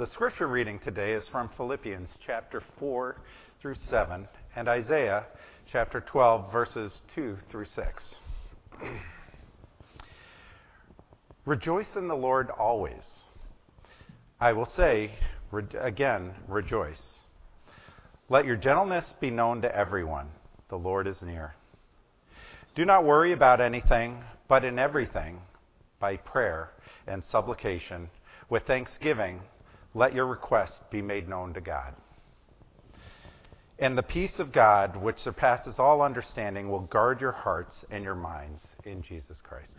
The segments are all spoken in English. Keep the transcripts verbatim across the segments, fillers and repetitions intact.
The scripture reading today is from Philippians chapter four through seven and Isaiah chapter twelve, verses two through six. Rejoice in the Lord always. I will say re- again, rejoice. Let your gentleness be known to everyone. The Lord is near. Do not worry about anything, but in everything, by prayer and supplication, with thanksgiving, let your requests be made known to God. And the peace of God, which surpasses all understanding, will guard your hearts and your minds in Jesus Christ.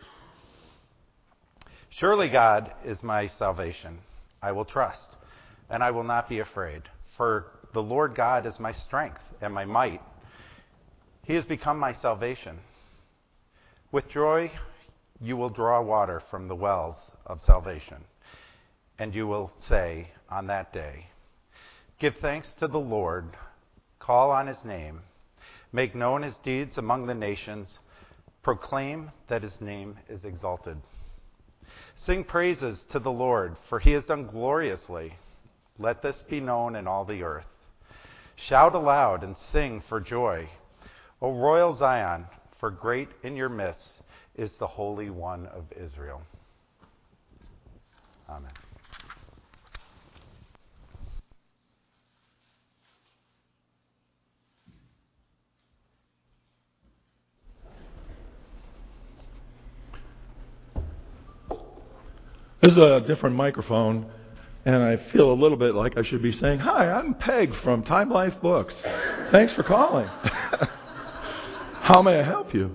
Surely God is my salvation. I will trust, and I will not be afraid. For the Lord God is my strength and my might. He has become my salvation. With joy you will draw water from the wells of salvation. And you will say on that day, give thanks to the Lord, call on his name, make known his deeds among the nations, proclaim that his name is exalted. Sing praises to the Lord, for he has done gloriously. Let this be known in all the earth. Shout aloud and sing for joy, O royal Zion, for great in your midst is the Holy One of Israel. Amen. This is a different microphone, and I feel a little bit like I should be saying, hi, I'm Peg from Time Life Books. Thanks for calling. How may I help you?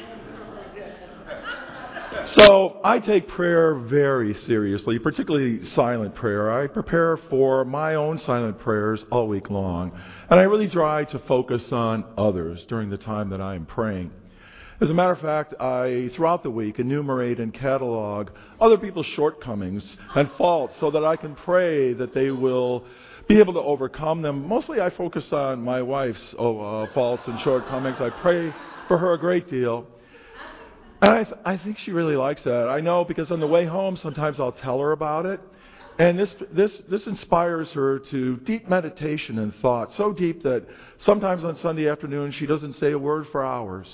So I take prayer very seriously, particularly silent prayer. I prepare for my own silent prayers all week long, and I really try to focus on others during the time that I am praying. As a matter of fact, I, throughout the week, enumerate and catalog other people's shortcomings and faults so that I can pray that they will be able to overcome them. Mostly I focus on my wife's oh, uh, faults and shortcomings. I pray for her a great deal. And I, th- I think she really likes that. I know because on the way home, sometimes I'll tell her about it. And this this this inspires her to deep meditation and thought, so deep that sometimes on Sunday afternoon she doesn't say a word for hours.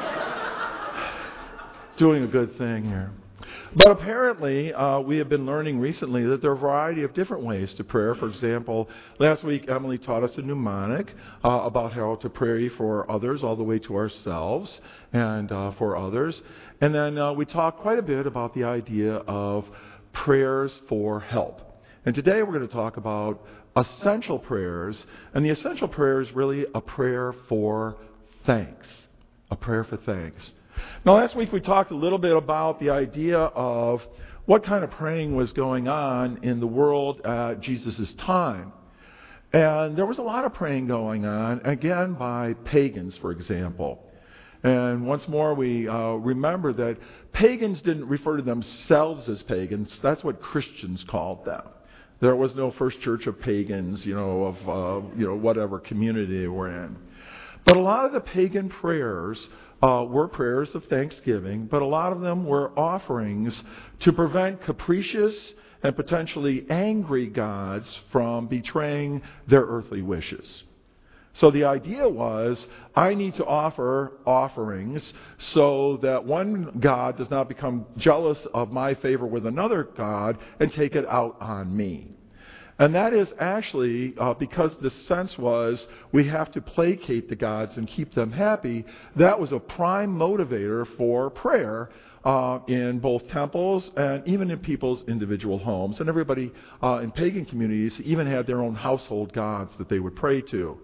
Doing a good thing here. But apparently, uh, we have been learning recently that there are a variety of different ways to pray. For example, last week Emily taught us a mnemonic uh, about how to pray for others all the way to ourselves and uh, for others. And then uh, we talked quite a bit about the idea of prayers for help. And today we're going to talk about essential prayers. And the essential prayer is really a prayer for thanks. A prayer for thanks. Now, last week we talked a little bit about the idea of what kind of praying was going on in the world at Jesus' time. And there was a lot of praying going on, again, by pagans, for example. And once more, we uh, remember that pagans didn't refer to themselves as pagans. That's what Christians called them. There was no first church of pagans, you know, of uh, you know whatever community they were in. But a lot of the pagan prayers Uh, were prayers of thanksgiving, but a lot of them were offerings to prevent capricious and potentially angry gods from betraying their earthly wishes. So the idea was, I need to offer offerings so that one god does not become jealous of my favor with another god and take it out on me. And that is actually uh, because the sense was we have to placate the gods and keep them happy. That was a prime motivator for prayer uh, in both temples and even in people's individual homes. And everybody uh, in pagan communities even had their own household gods that they would pray to.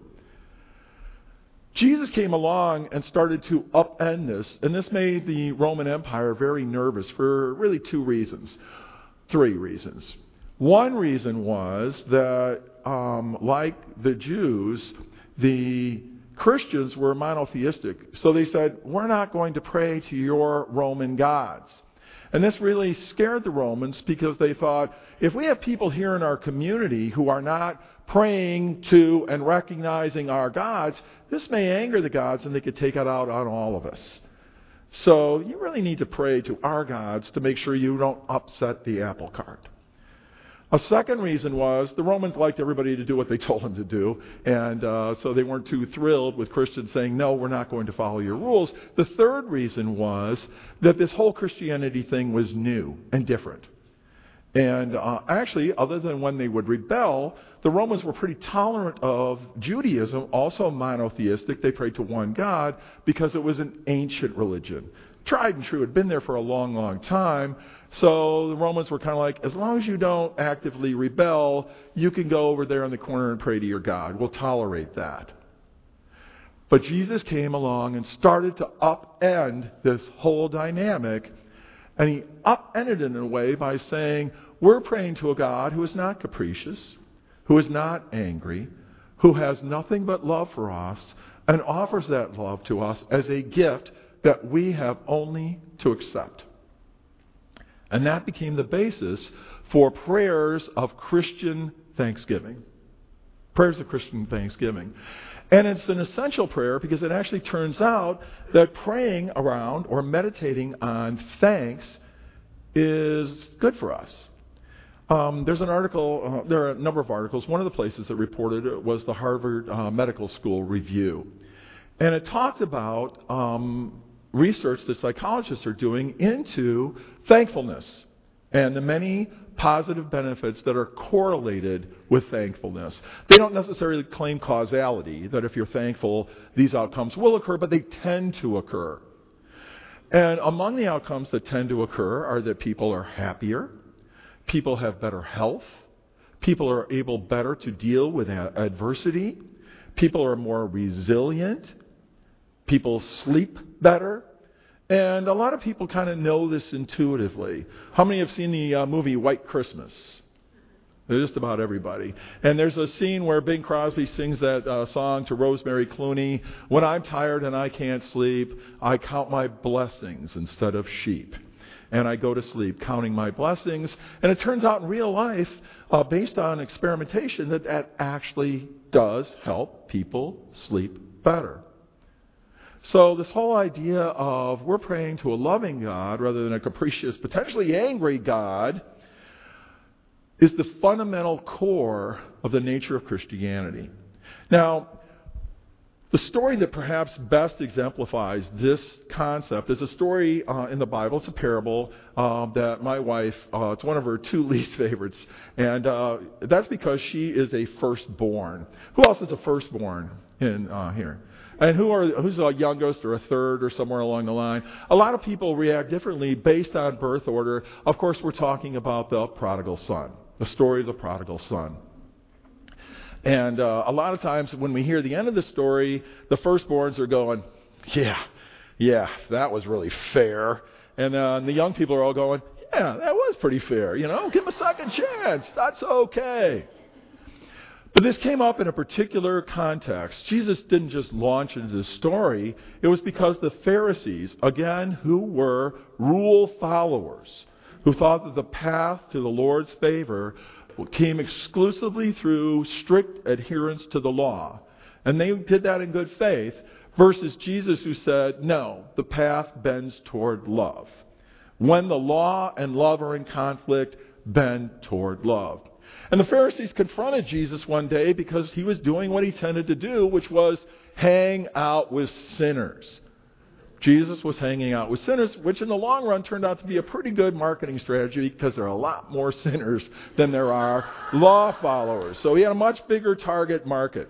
Jesus came along and started to upend this, and this made the Roman Empire very nervous for really two reasons, three reasons. One reason was that, um, like the Jews, the Christians were monotheistic. So they said, we're not going to pray to your Roman gods. And this really scared the Romans because they thought, if we have people here in our community who are not praying to and recognizing our gods, this may anger the gods and they could take it out on all of us. So you really need to pray to our gods to make sure you don't upset the apple cart. A second reason was the Romans liked everybody to do what they told them to do, and uh, so they weren't too thrilled with Christians saying, no, we're not going to follow your rules. The third reason was that this whole Christianity thing was new and different. And uh, actually, other than when they would rebel, the Romans were pretty tolerant of Judaism, also monotheistic. They prayed to one God because it was an ancient religion. Tried and true, had been there for a long, long time. So the Romans were kind of like, as long as you don't actively rebel, you can go over there in the corner and pray to your God. We'll tolerate that. But Jesus came along and started to upend this whole dynamic. And he upended it in a way by saying, we're praying to a God who is not capricious, who is not angry, who has nothing but love for us, and offers that love to us as a gift that we have only to accept. And that became the basis for prayers of Christian thanksgiving. Prayers of Christian thanksgiving. And it's an essential prayer because it actually turns out that praying around or meditating on thanks is good for us. Um, there's an article, uh, there are a number of articles. One of the places that reported it was the Harvard uh, Medical School Review. And it talked about um, research that psychologists are doing into thankfulness and the many positive benefits that are correlated with thankfulness. They don't necessarily claim causality, that if you're thankful, these outcomes will occur, but they tend to occur. And among the outcomes that tend to occur are that people are happier, people have better health, people are able better to deal with adversity, people are more resilient, people sleep better. And a lot of people kind of know this intuitively. How many have seen the uh, movie White Christmas? Just about everybody. And there's a scene where Bing Crosby sings that uh, song to Rosemary Clooney. When I'm tired and I can't sleep, I count my blessings instead of sheep. And I go to sleep counting my blessings. And it turns out in real life, uh, based on experimentation, that that actually does help people sleep better. So this whole idea of we're praying to a loving God rather than a capricious, potentially angry God is the fundamental core of the nature of Christianity. Now, the story that perhaps best exemplifies this concept is a story uh, in the Bible. It's a parable uh, that my wife, uh, it's one of her two least favorites. And uh, that's because she is a firstborn. Who else is a firstborn in uh, here? And who are who's a youngest or a third or somewhere along the line? A lot of people react differently based on birth order. Of course, we're talking about the prodigal son, the story of the prodigal son. And uh, a lot of times when we hear the end of the story, the firstborns are going, yeah, yeah, that was really fair. And uh, the young people are all going, yeah, that was pretty fair. You know, give him a second chance. That's okay. But this came up in a particular context. Jesus didn't just launch into this story. It was because the Pharisees, again, who were rule followers, who thought that the path to the Lord's favor came exclusively through strict adherence to the law. And they did that in good faith, versus Jesus who said, no, the path bends toward love. When the law and love are in conflict, bend toward love. And the Pharisees confronted Jesus one day because he was doing what he tended to do, which was hang out with sinners. Jesus was hanging out with sinners, which in the long run turned out to be a pretty good marketing strategy because there are a lot more sinners than there are law followers. So he had a much bigger target market.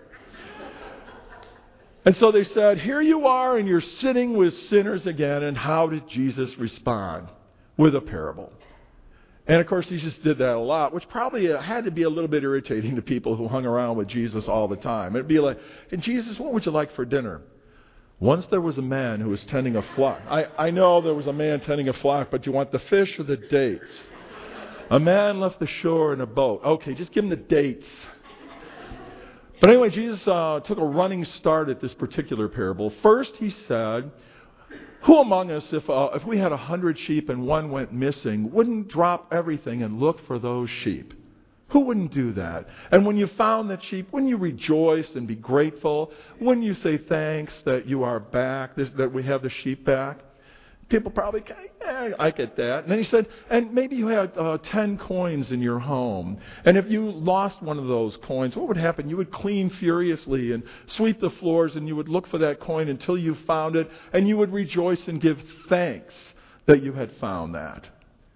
And so they said, here you are and you're sitting with sinners again. And how did Jesus respond? With a parable. And of course, Jesus did that a lot, which probably had to be a little bit irritating to people who hung around with Jesus all the time. It'd be like, hey, Jesus, what would you like for dinner? Once there was a man who was tending a flock. I, I know there was a man tending a flock, but you want the fish or the dates? A man left the shore in a boat. Okay, just give him the dates. But anyway, Jesus uh, took a running start at this particular parable. First, he said, who among us, if uh, if we had a hundred sheep and one went missing, wouldn't drop everything and look for those sheep? Who wouldn't do that? And when you found that sheep, wouldn't you rejoice and be grateful? Wouldn't you say thanks that you are back, this, that we have the sheep back? People probably, eh, I get that. And then he said, and maybe you had uh, ten coins in your home. And if you lost one of those coins, what would happen? You would clean furiously and sweep the floors, and you would look for that coin until you found it, and you would rejoice and give thanks that you had found that.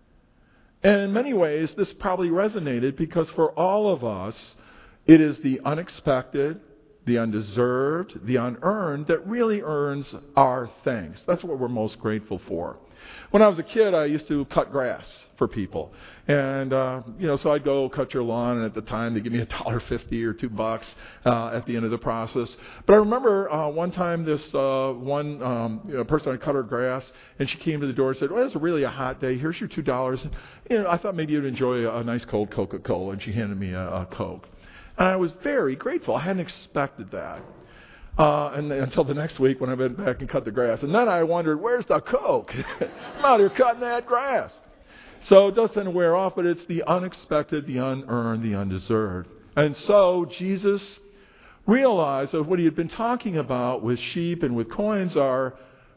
And in many ways, this probably resonated because for all of us, it is the unexpected, the undeserved, the unearned that really earns our thanks. That's what we're most grateful for. When I was a kid, I used to cut grass for people. And, uh, you know, so I'd go cut your lawn, and at the time they give me a dollar fifty or two bucks uh, at the end of the process. But I remember uh, one time this uh, one um, you know, person had cut her grass, and she came to the door and said, well, it's really a hot day. Here's your two dollars. And, you know, I thought maybe you'd enjoy a, a nice cold Coca-Cola, and she handed me a, a Coke. And I was very grateful. I hadn't expected that. Uh, and until the next week when I went back and cut the grass. And then I wondered, where's the Coke? I'm out here cutting that grass. So it does tend to wear off, but it's the unexpected, the unearned, the undeserved. And so Jesus realized that what he had been talking about with sheep and with coins are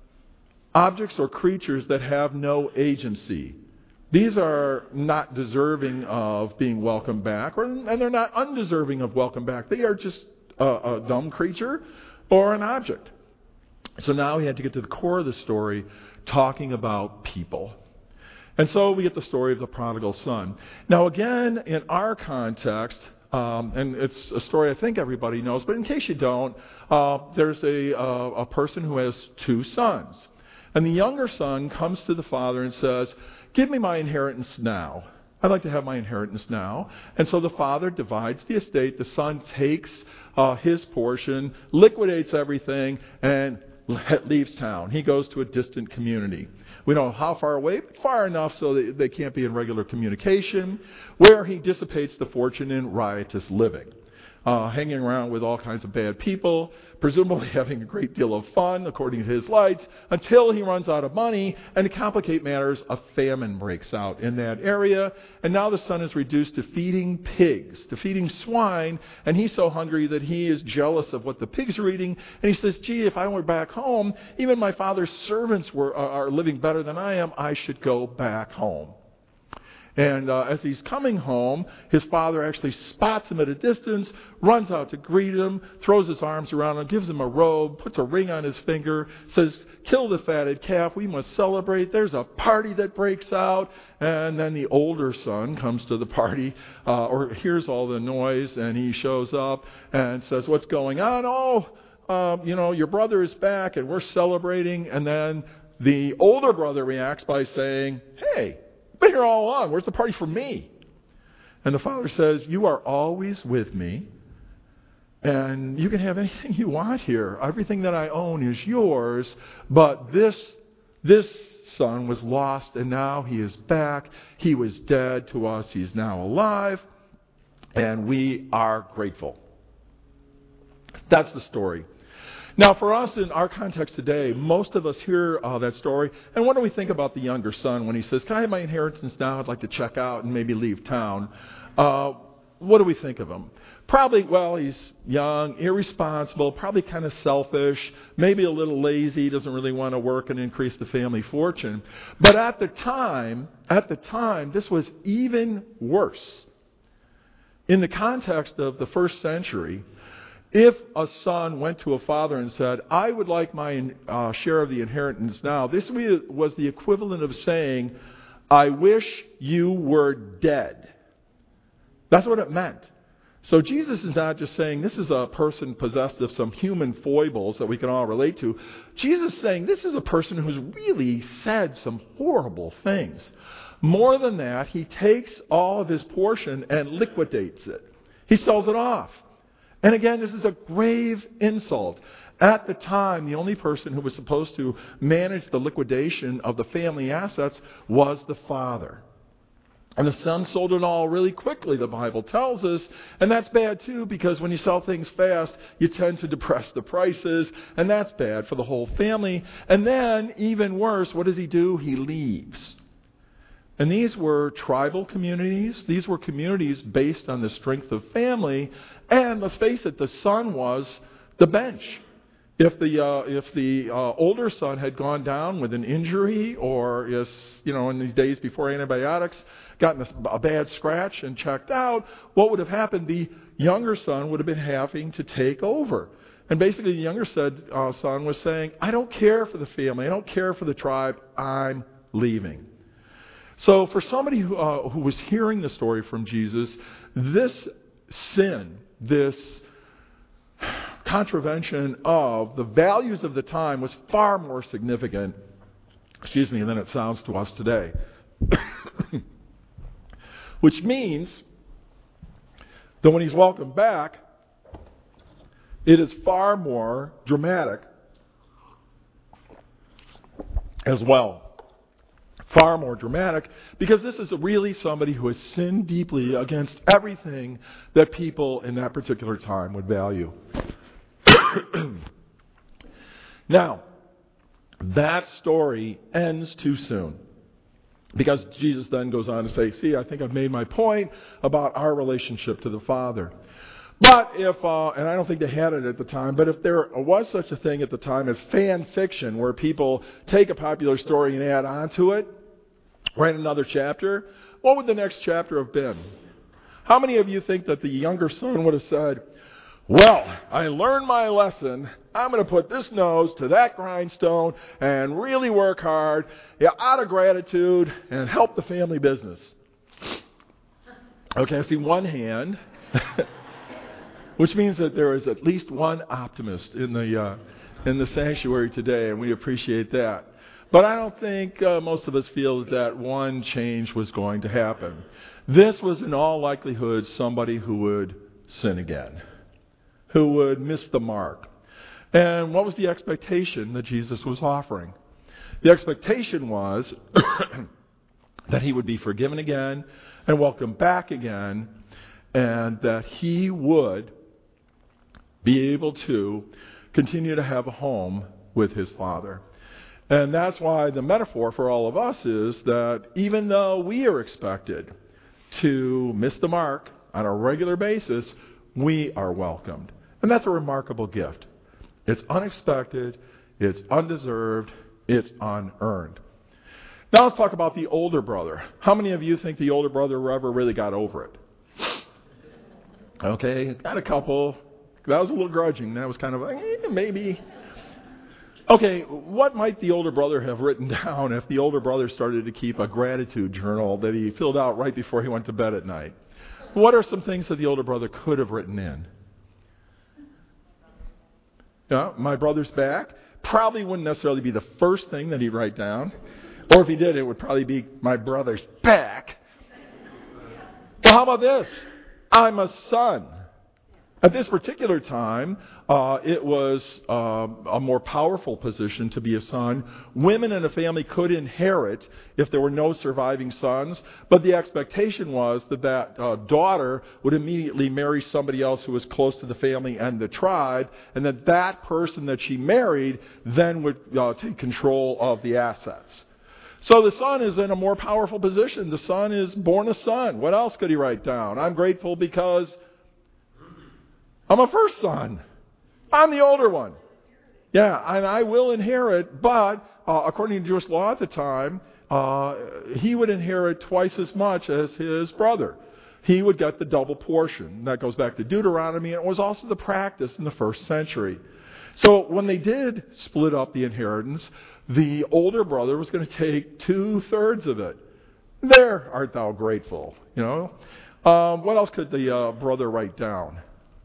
objects or creatures that have no agency. These are not deserving of being welcomed back, or, and they're not undeserving of welcome back. They are just a, a dumb creature or an object. So now he had to get to the core of the story, talking about people. And so we get the story of the prodigal son. Now again, in our context, um, and it's a story I think everybody knows, but in case you don't, uh, there's a, uh, a person who has two sons. And the younger son comes to the father and says, give me my inheritance now. I'd like to have my inheritance now. And so the father divides the estate. The son takes uh, his portion, liquidates everything, and leaves town. He goes to a distant community. We don't know how far away, but far enough so that they can't be in regular communication, where he dissipates the fortune in riotous living. Uh, hanging around with all kinds of bad people, presumably having a great deal of fun, according to his lights, until he runs out of money, and to complicate matters, a famine breaks out in that area, and now the son is reduced to feeding pigs, to feeding swine, and he's so hungry that he is jealous of what the pigs are eating, and he says, gee, if I were back home, even my father's servants were are living better than I am, I should go back home. And uh, as he's coming home, his father actually spots him at a distance, runs out to greet him, throws his arms around him, gives him a robe, puts a ring on his finger, says, kill the fatted calf, we must celebrate. There's a party that breaks out. And then the older son comes to the party, uh, or hears all the noise, and he shows up and says, what's going on? Oh, uh, you know, your brother is back, and we're celebrating. And then the older brother reacts by saying, hey, been here all along. Where's the party for me? And the father says, you are always with me, and you can have anything you want here. Everything that I own is yours, but this, this son was lost, and now he is back. He was dead to us. He's now alive, and we are grateful. That's the story. Now, for us in our context today, most of us hear uh, that story, and what do we think about the younger son when he says, can I have my inheritance now? I'd like to check out and maybe leave town. Uh, what do we think of him? Probably, well, he's young, irresponsible, probably kind of selfish, maybe a little lazy, doesn't really want to work and increase the family fortune. But at the time, at the time, this was even worse. In the context of the first century, if a son went to a father and said, I would like my uh, share of the inheritance now, this was the equivalent of saying, I wish you were dead. That's what it meant. So Jesus is not just saying this is a person possessed of some human foibles that we can all relate to. Jesus is saying this is a person who's really said some horrible things. More than that, he takes all of his portion and liquidates it. He sells it off. And again, this is a grave insult. At the time, the only person who was supposed to manage the liquidation of the family assets was the father. And the son sold it all really quickly, the Bible tells us. And that's bad too, because when you sell things fast, you tend to depress the prices. And that's bad for the whole family. And then, even worse, what does he do? He leaves. And these were tribal communities. These were communities based on the strength of family. And let's face it, the son was the bench. If the uh, if the uh, older son had gone down with an injury, or is you know in these days before antibiotics, gotten a, a bad scratch and checked out, what would have happened? The younger son would have been having to take over. And basically, the younger said, uh, son was saying, I don't care for the family. I don't care for the tribe. I'm leaving. So for somebody who, uh, who was hearing the story from Jesus, this sin, this contravention of the values of the time was far more significant, excuse me, than it sounds to us today. Which means that when he's welcomed back, it is far more dramatic as well. Far more dramatic, because this is really somebody who has sinned deeply against everything that people in that particular time would value. Now, that story ends too soon. Because Jesus then goes on to say, see, I think I've made my point about our relationship to the Father. But if, uh, and I don't think they had it at the time, but if there was such a thing at the time as fan fiction, where people take a popular story and add on to it, write another chapter, what would the next chapter have been? How many of you think that the younger son would have said, well, I learned my lesson. I'm going to put this nose to that grindstone and really work hard, yeah, out of gratitude, and help the family business. Okay, I see one hand, which means that there is at least one optimist in the uh, in the sanctuary today, and we appreciate that. But I don't think uh, most of us feel that one change was going to happen. This was in all likelihood somebody who would sin again, who would miss the mark. And what was the expectation that Jesus was offering? The expectation was that he would be forgiven again and welcomed back again, and that he would be able to continue to have a home with his Father. And that's why the metaphor for all of us is that even though we are expected to miss the mark on a regular basis, we are welcomed. And that's a remarkable gift. It's unexpected, it's undeserved, it's unearned. Now let's talk about the older brother. How many of you think the older brother ever really got over it? Okay, got a couple. That was a little grudging. That was kind of like, eh, maybe. Okay, what might the older brother have written down if the older brother started to keep a gratitude journal that he filled out right before he went to bed at night? What are some things that the older brother could have written in? Yeah, my brother's back. Probably wouldn't necessarily be the first thing that he'd write down. Or if he did, it would probably be, my brother's back. Well, how about this? I'm a son. At this particular time, uh, it was uh, a more powerful position to be a son. Women in a family could inherit if there were no surviving sons, but the expectation was that that uh, daughter would immediately marry somebody else who was close to the family and the tribe, and that that person that she married then would uh, take control of the assets. So the son is in a more powerful position. The son is born a son. What else could he write down? I'm grateful because I'm a first son. I'm the older one. Yeah, and I will inherit, but uh, according to Jewish law at the time, uh, he would inherit twice as much as his brother. He would get the double portion. That goes back to Deuteronomy, and it was also the practice in the first century. So when they did split up the inheritance, the older brother was going to take two-thirds of it. There art thou grateful, you know. Um, what else could the uh, brother write down?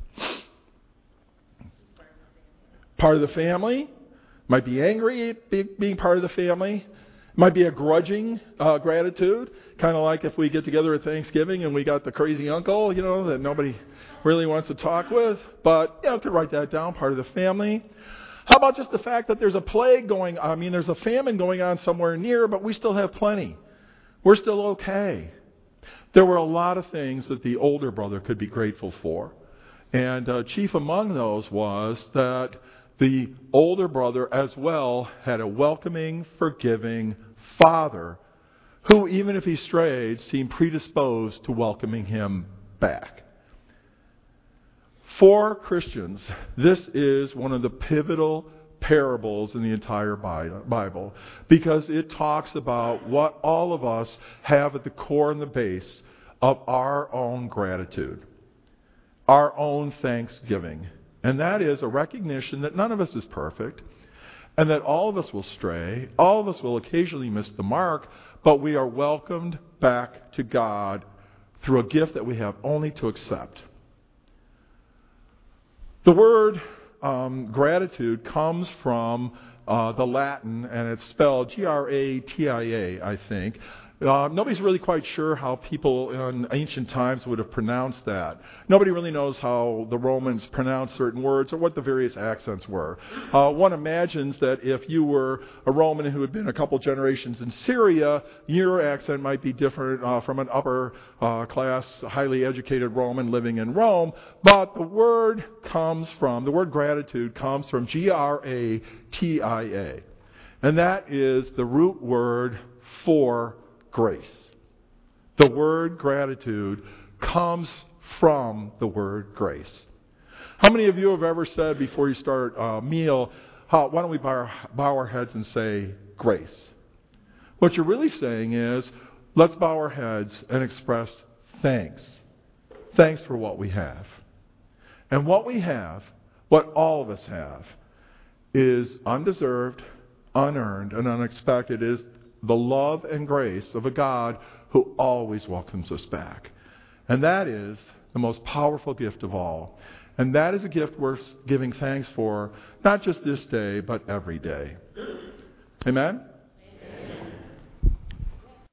Part of the family. Might be angry at being part of the family. Might be a grudging uh, gratitude. Kind of like if we get together at Thanksgiving and we got the crazy uncle, you know, that nobody really wants to talk with. But, you know, to write that down, part of the family. How about just the fact that there's a plague going on? I mean, there's a famine going on somewhere near, but we still have plenty. We're still okay. There were a lot of things that the older brother could be grateful for. And uh, chief among those was that the older brother as well had a welcoming, forgiving father who, even if he strayed, seemed predisposed to welcoming him back. For Christians, this is one of the pivotal parables in the entire Bible because it talks about what all of us have at the core and the base of our own gratitude, our own thanksgiving. And that is a recognition that none of us is perfect and that all of us will stray, all of us will occasionally miss the mark, but we are welcomed back to God through a gift that we have only to accept. The word um, gratitude comes from uh, the Latin, and it's spelled G R A T I A, I think. Uh, nobody's really quite sure how people in ancient times would have pronounced that. Nobody really knows how the Romans pronounced certain words or what the various accents were. Uh, one imagines that if you were a Roman who had been a couple generations in Syria, your accent might be different uh, from an upper uh, class, highly educated Roman living in Rome. But the word comes from, the word gratitude comes from G R A T I A. And that is the root word for grace. The word gratitude comes from the word grace. How many of you have ever said before you start a meal, how, why don't we bow our, bow our heads and say grace? What you're really saying is, let's bow our heads and express thanks. Thanks for what we have. And what we have, what all of us have, is undeserved, unearned, and unexpected. It is the love and grace of a God who always welcomes us back. And that is the most powerful gift of all. And that is a gift worth giving thanks for, not just this day, but every day. Amen?